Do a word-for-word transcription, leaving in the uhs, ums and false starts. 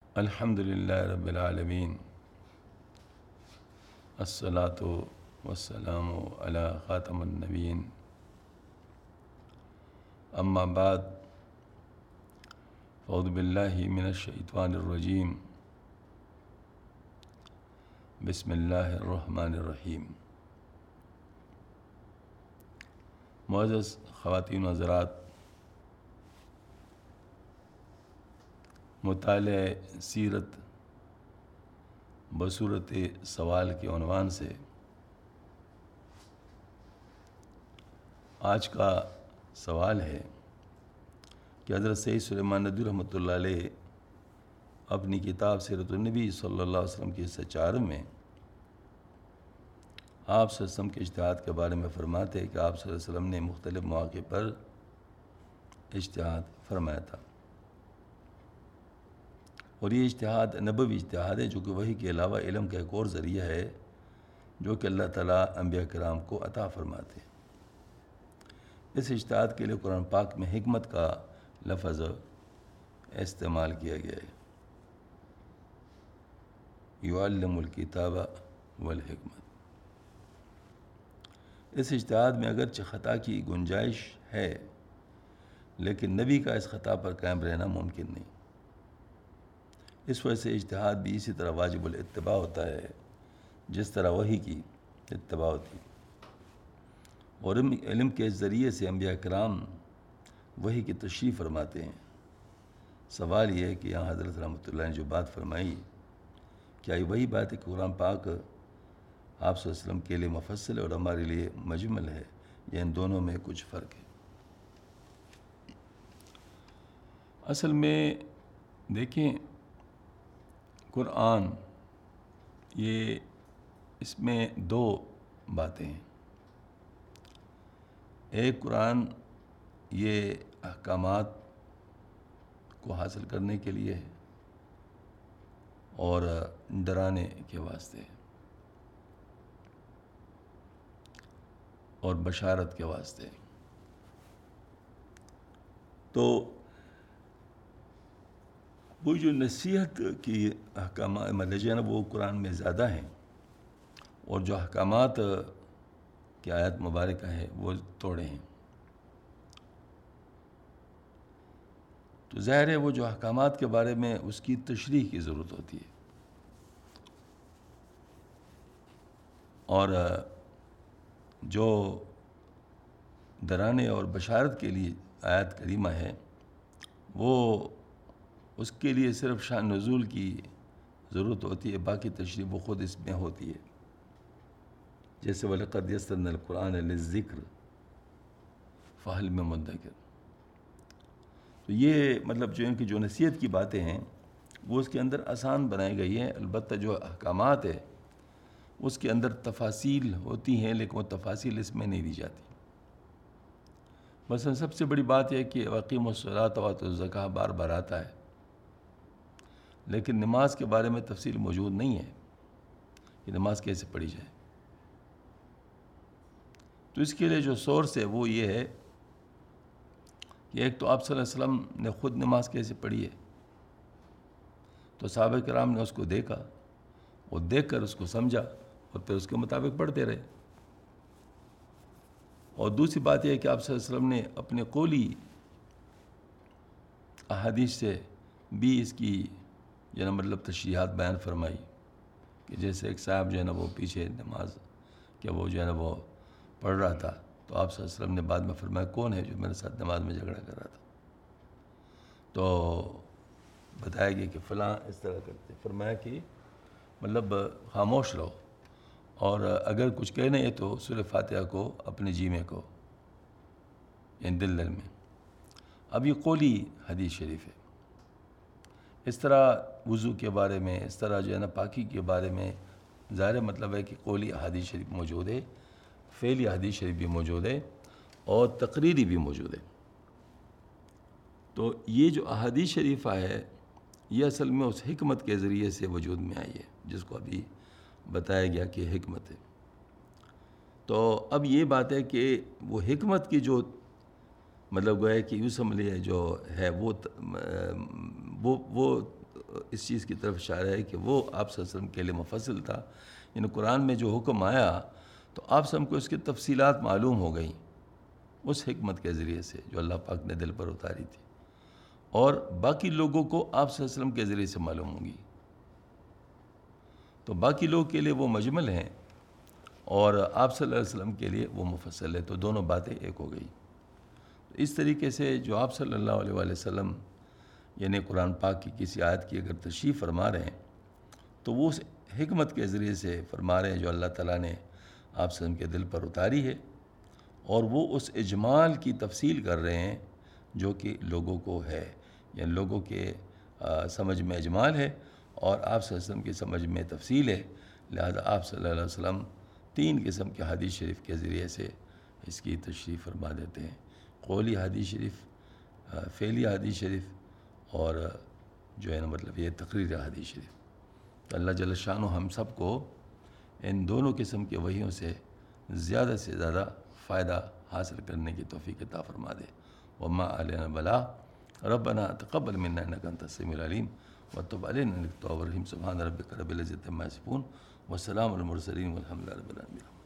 الحمد للہ رب العالمین، الصلاۃ والسلام علی خاتم النبیین، اما بعد، فاعوذ باللہ من الشیطان الرجیم، بسم اللہ الرحمن الرحیم۔ معزز خواتین و حضرات، مطالعہ سیرت بصورت سوال کے عنوان سے آج کا سوال ہے کہ حضرت سید سلیمان ندوی رحمۃ اللہ علیہ اپنی کتاب سیرت النبی صلی اللہ علیہ وسلم کے حصہ چار میں آپ صلی اللہ علیہ وسلم کے اجتہاد کے بارے میں فرماتے ہیں کہ آپ صلی اللہ علیہ وسلم نے مختلف مواقع پر اجتہاد فرمایا تھا، اور یہ اجتہاد نبوی اجتہاد ہے جو کہ وحی کے علاوہ علم کا ایک اور ذریعہ ہے جو کہ اللہ تعالیٰ انبیاء کرام کو عطا فرماتے ہیں۔ اس اجتہاد کے لیے قرآن پاک میں حکمت کا لفظ استعمال کیا گیا ہے، یعلم الکتاب والحکمت۔ اس اجتہاد میں اگرچہ خطا کی گنجائش ہے، لیکن نبی کا اس خطا پر قائم رہنا ممکن نہیں۔ اس وجہ سے اجتہاد بھی اسی طرح واجب الاتباع ہوتا ہے جس طرح وحی کی اتباع ہوتی ہے، اور علم کے ذریعے سے انبیاء کرام وحی کی تشریح فرماتے ہیں۔ سوال یہ ہے کہ یہاں حضرت رحمۃ اللہ نے جو بات فرمائی، کیا یہ وہی بات ہے کہ قرآن پاک آپ صلی اللہ علیہ وسلم کے لیے مفصل اور ہمارے لیے مجمل ہے، یا ان دونوں میں کچھ فرق ہے؟ اصل میں دیکھیں، قرآن یہ اس میں دو باتیں ہیں۔ ایک، قرآن یہ احکامات کو حاصل کرنے کے لیے ہے اور ڈرانے کے واسطے ہے اور بشارت کے واسطے ہے۔ تو وہ جو نصیحت کی احکامات مطلب جو ہے نا وہ قرآن میں زیادہ ہیں، اور جو احکامات کی آیت مبارکہ ہے وہ توڑے ہیں۔ تو ظاہر ہے وہ جو احکامات کے بارے میں اس کی تشریح کی ضرورت ہوتی ہے، اور جو ڈرانے اور بشارت کے لیے آیت کریمہ ہے وہ اس کے لیے صرف شان نزول کی ضرورت ہوتی ہے، باقی تشریح وہ خود اس میں ہوتی ہے۔ جیسے وَلَقَدْ يَسَّرْنَا الْقُرْآنَ لِلذِّكْرِ فَهَلْ مِن مُدَّكِرٍ۔ تو یہ مطلب جو ان کی جو نصیحت کی باتیں ہیں وہ اس کے اندر آسان بنائی گئی ہیں، البتہ جو احکامات ہے اس کے اندر تفاصیل ہوتی ہیں، لیکن وہ تفاصیل اس میں نہیں دی جاتی۔ مثلا سب سے بڑی بات یہ کہ وَأَقِیمُوا الصَّلَاةَ وَآتُوا الزَّکَاةَ بار بار آتا ہے، لیکن نماز کے بارے میں تفصیل موجود نہیں ہے کہ نماز کیسے پڑھی جائے۔ تو اس کے لیے جو سورس ہے وہ یہ ہے کہ ایک تو آپ صلی اللہ علیہ وسلم نے خود نماز کیسے پڑھی ہے، تو صحابہ کرام نے اس کو دیکھا اور دیکھ کر اس کو سمجھا اور پھر اس کے مطابق پڑھتے رہے۔ اور دوسری بات یہ ہے کہ آپ صلی اللہ علیہ وسلم نے اپنے قولی احادیث سے بھی اس کی جو ہے نا مطلب تشریحات بیان فرمائی، کہ جیسے ایک صاحب جو ہے نا وہ پیچھے نماز کہ وہ جو ہے نا وہ پڑھ رہا تھا، تو آپ صلی اللہ علیہ وسلم نے بعد میں فرمایا کون ہے جو میرے ساتھ نماز میں جھگڑا کر رہا تھا، تو بتایا گیا کہ فلاں اس طرح کرتے۔ فرمایا کہ مطلب خاموش رہو، اور اگر کچھ کہنا ہے تو سورہ فاتحہ کو اپنے جی میں کو یعنی دل دل میں۔ اب یہ قولی حدیث شریف ہے۔ اس طرح وضو کے بارے میں، اس طرح جو ہے نا پاکی کے بارے میں ظاہر مطلب ہے کہ قولی حدیث شریف موجود ہے، فعلی حدیث شریف بھی موجود ہے، اور تقریری بھی موجود ہے۔ تو یہ جو احادیث شریفہ ہے یہ اصل میں اس حکمت کے ذریعے سے وجود میں آئی ہے جس کو ابھی بتایا گیا کہ حکمت ہے۔ تو اب یہ بات ہے کہ وہ حکمت کی جو مطلب گویا کہ یوں سمجھ لیے جو ہے وہ وہ وہ اس چیز کی طرف اشارہ ہے کہ وہ آپ صلی اللہ علیہ وسلم کے لیے مفصل تھا، یعنی قرآن میں جو حکم آیا تو آپ سب کو اس کی تفصیلات معلوم ہو گئیں اس حکمت کے ذریعے سے جو اللہ پاک نے دل پر اتاری تھی، اور باقی لوگوں کو آپ صلی اللہ علیہ وسلم کے ذریعے سے معلوم ہوگی، تو باقی لوگوں کے لیے وہ مجمل ہیں اور آپ صلی اللہ علیہ وسلم کے لیے وہ مفصل ہے، تو دونوں باتیں ایک ہو گئی۔ اس طریقے سے جو آپ صلی اللہ علیہ وآلہ وسلم یعنی قرآن پاک کی کسی آیت کی اگر تشریح فرما رہے ہیں تو وہ اس حکمت کے ذریعے سے فرما رہے ہیں جو اللہ تعالیٰ نے آپ صلی اللہ علیہ وسلم کے دل پر اتاری ہے، اور وہ اس اجمال کی تفصیل کر رہے ہیں جو کہ لوگوں کو ہے، یعنی لوگوں کے سمجھ میں اجمال ہے اور آپ صلی اللہ علیہ وسلم کی سمجھ میں تفصیل ہے، لہذا آپ صلی اللہ علیہ وسلم تین قسم کے حدیث شریف کے ذریعے سے اس کی تشریح فرما دیتے ہیں، قولی حدیث شریف، فعلی حدیث شریف، اور جو ہے نا مطلب یہ تقریر حدیث شریف۔ تو اللہ جل شانہ ہم سب کو ان دونوں قسم کے وحیوں سے زیادہ سے زیادہ فائدہ حاصل کرنے کی توفیق عطا فرما دے۔ وما علینا البلاغ ربنا تقبل منا انک انت السمیع العلیم وتب علینا انک التواب الرحیم۔ سبحان ربک رب العزۃ عما یصفون وسلام علی المرسلین والحمد للہ رب العالمین۔